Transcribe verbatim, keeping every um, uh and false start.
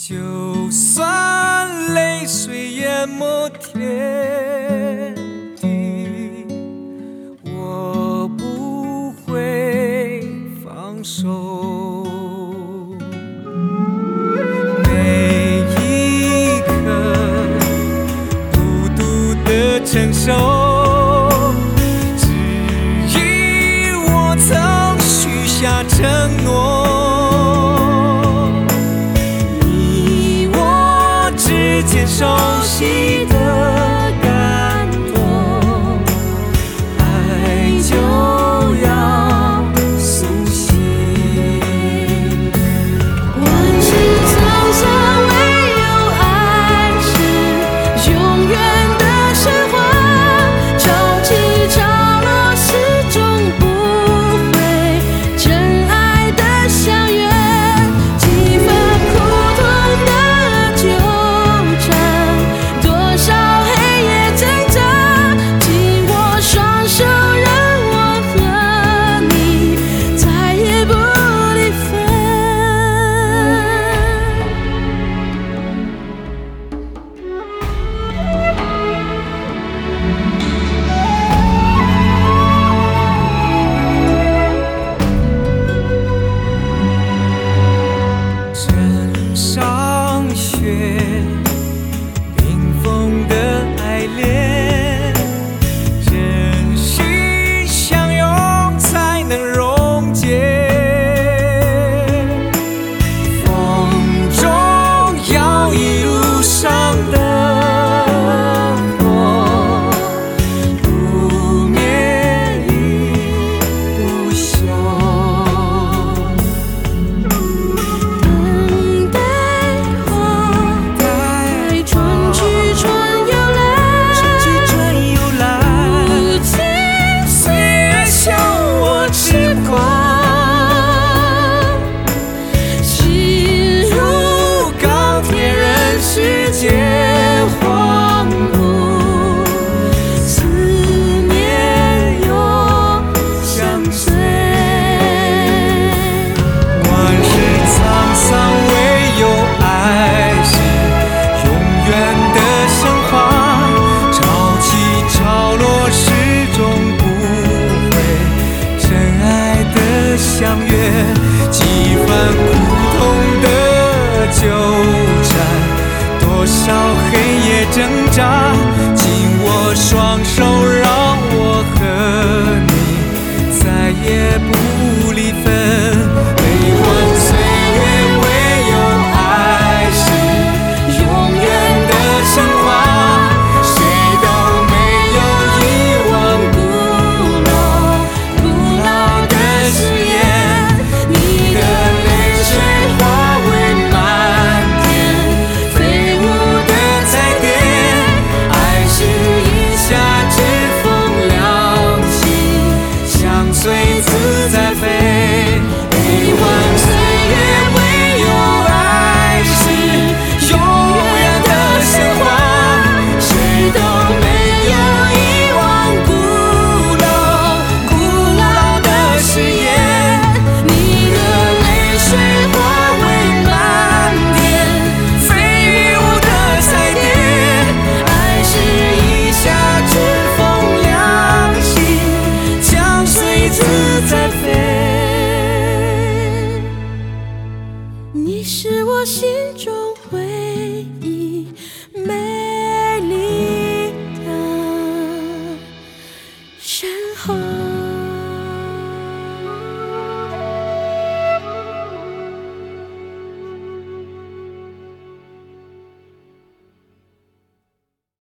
就算泪水淹没天地，我不会放手。每一刻孤独的承受，只因我曾许下承诺。熟悉的感动，爱就要苏醒。 万事沧桑，唯有爱是永远的神话。潮起潮落，始终不会真爱的相约。几番苦痛的纠缠，多少黑夜挣扎，紧握双手，让我和你再也不离分。 枕上雪，冰封的爱恋，真心相拥才能溶解。风中摇曳路上的火，不灭亦不休。 等待花开，春去春又来，如今岁月笑我痴狂， 心如钢铁人世界荒芜，思念又相随。万事沧桑，唯有爱是永远的神话。潮起潮落，始终不会真爱的相约。几番苦痛的纠缠，多少黑夜挣扎，紧握双手，让我和你再也不离分。悲欢岁月，唯有爱是永远的神话。谁都没有遗忘古老古老的誓言。你的泪水化为漫天飞舞的彩蝶，爱是一夏之风凉气，相随自在飞。悲欢岁月，唯有爱是永远的神话。谁都没有遗忘古老古老的誓言。你的泪水化为漫天飞舞的彩蝶，爱是一夏之风凉气，相随自在飞。 你是我心中唯一美丽的神话。